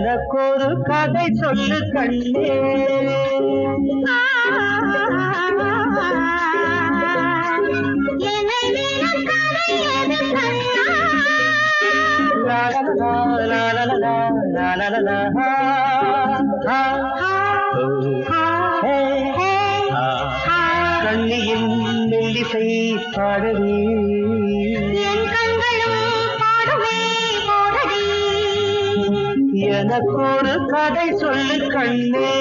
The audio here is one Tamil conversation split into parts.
எனக்கொரு கதை சொல்லு கண்ணே. கண்ணியின் மெல்லிசை பாடவே எனக்கொரு கதை சொல்லு கண்ணே.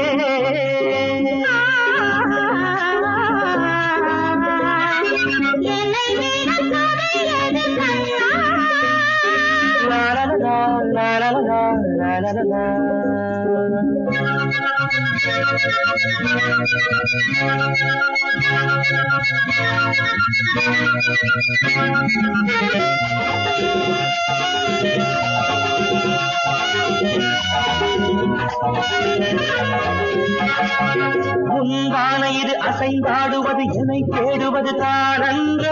முன்பான இது அசைந்தாடுவது என்னை தேடுவது தானன்றோ.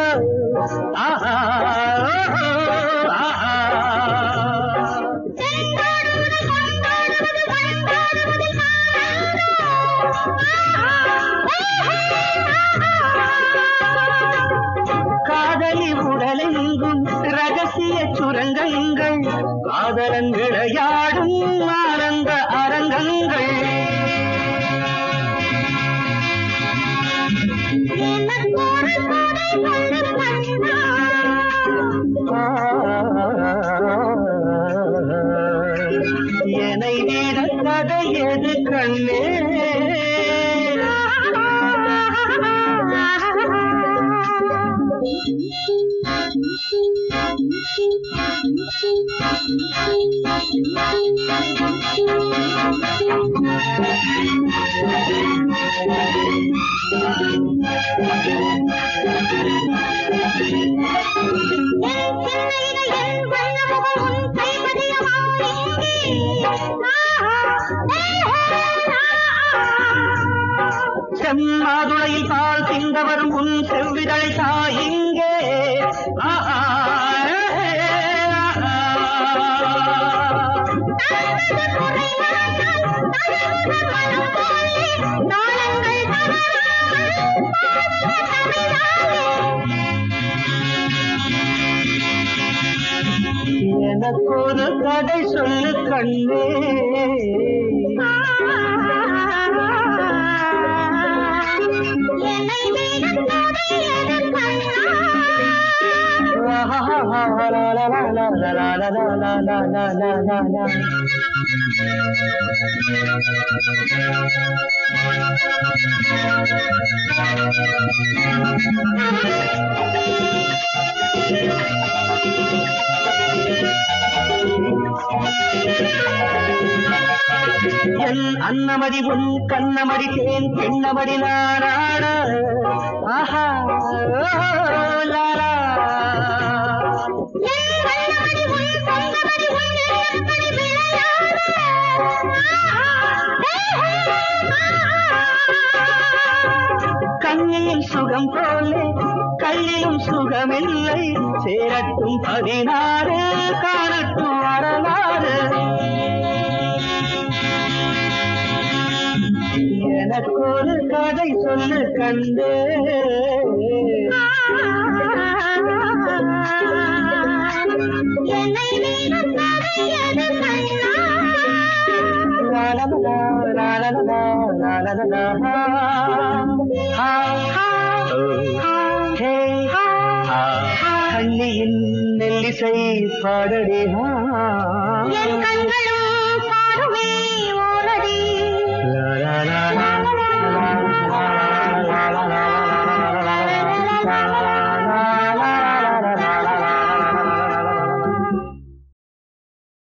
காதலி உடலெங்கும் ரகசிய சுரங்கங்கள், காதலன் விளையாடும் ஆனந்த அரங்கங்கள். என்னை விட கதை எது கண்ணே. செம்மாதுளையில் பால் சிந்தவரும் உன் செவ்விதழை தாயிங்கே. எனக்கொரு கதை சொல்லு கண்ணே. என் அன்னமடி உன் கண்ணமடி தேன் பெண்ணமடி நாராட. ஆஹா லாரா கண்ணியின் சுகம் போலே கையிலும் சுகமில்லை. சேரட்டும் 16 காணட்டும் வரலாறு. எனக்கொரு கதை சொல்லு கண்டே. கண்ணியின் நெல்லிசை பாடடி.